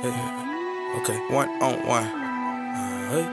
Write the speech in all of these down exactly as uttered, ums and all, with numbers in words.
Hey, okay, one on one. Uh, hey,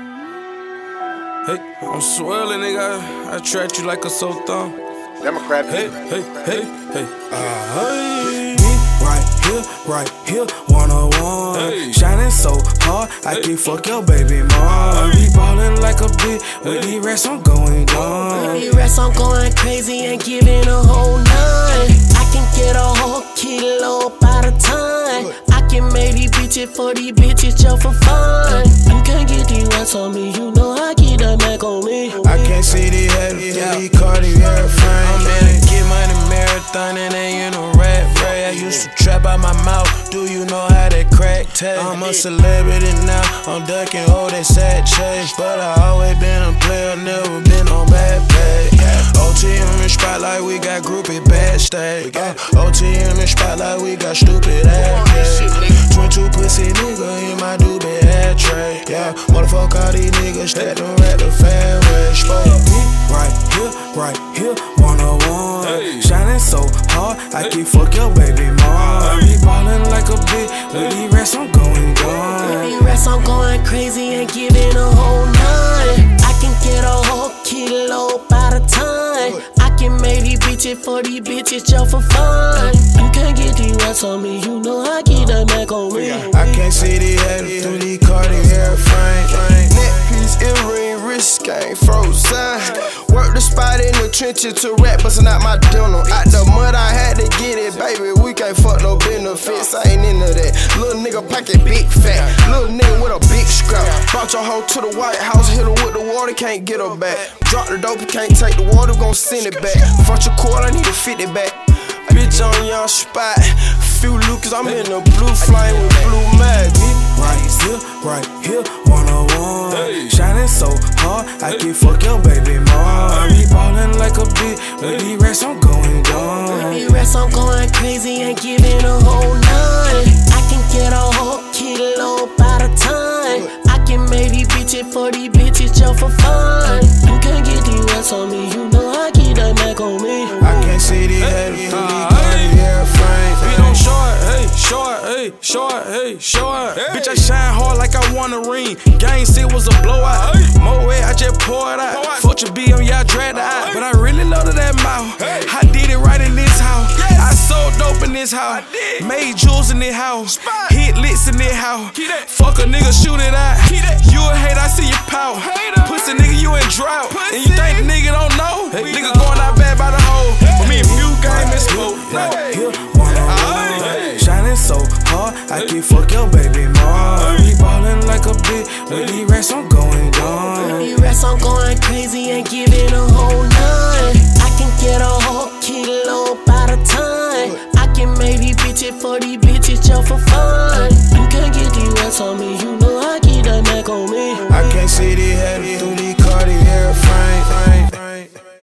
hey, I'm swirling, nigga. I, I treat you like a sore thumb. Democrat. Hey, hey, hey, hey. Uh, hey. Me right here, right here, one on one. Hey. Shining so hard, I Hey. can fuck your baby mom. Hey. We ballin' like a bitch. With these rats, I'm going gone. With these rats, I'm going crazy and giving a whole nine. I can get a whole kilo by the time. I can make these bitches for these bitches just for fun. You can't get these rats on me, you know I keep that Mac on me. I can't see the head through these Cartier frames. I'm in a get money marathon and ain't in a rat race. I used to trap out my mouth. Do you know how that crack taste? I'm a celebrity now. I'm ducking all that sad chase, but I always been a player, never been on bad pay. O T M in spotlight, we got groupie bad state. Uh, O T M in spotlight, we got stupid ass. twenty-two pussy nigga in my doobie ad tray. Yeah, motherfuck all these niggas, stack them at the fairway. Spoke Me right here, right here, one on one. Hey. Shining so hard, I can fuck your baby mom. We ballin' like a bitch. With these rats, I'm going With gone. these rats, I'm going crazy and giving a whole nine. I can get a whole kilo by the time. I can make these bitches for these bitches just for fun. You can't get these rats on me, you know I keep that Mac on me. I can't see the head through these Cartier frames. Neck piece, earring, wrist game, frozen. Work the spot in the trenches to rap, bustin' out my dental. Out the mud, I had to get it, baby. We can't fuck no benefits, I ain't into that. Little nigga pocket big fat, little nigga with a big scrap. Brought your hoe to the White House, hit her with the water, can't get her back. Drop the dope, you can't take the water, gon' send it back. Front your quarter, need to fit it back. Bitch on your spot, few Lucas, I'm in the blue flame with blue mag. Right here, right here, one on one. Hey. Shining so hard, I can fuck your baby mom. We ballin' like a bitch. With these rats, I'm going With gone. these rats, I'm going crazy and giving a whole nine. I can get a whole kilo by the time. I can make these bitches for these bitches just for fun. You can't get these rats on me, you know I keep that Mac on me. I can't see the head through these Uh, hey. Cartier frames. We don't short, hey, short, hey, short, hey, short. Bitch, I shine hard like I won a ring. Gang shit was a blowout. Moe, I just pour it out. Fuck your B M, yeah, I dragged it out. But I really love that mouth. I did it right in this house. I sold dope in this house. Made jewels in this house. Hit licks in this house. Fuck a nigga, shoot it out. You a hate, I see your power. Pussy nigga, you in drought. And you think the nigga don't know? Nigga going out bad by the hole. But me and you game is smoke. Right here, one on one. Shining so hard, I can fuck your baby mom. We ballin' like a bitch. With these rats, I'm going With gone. these rats, I'm going crazy and giving a whole nine. I can get a whole kilo by the time. I can make these bitches for these bitches just for fun. You can't get these rats on me, you know I keep that Mac on me. I can't see the head through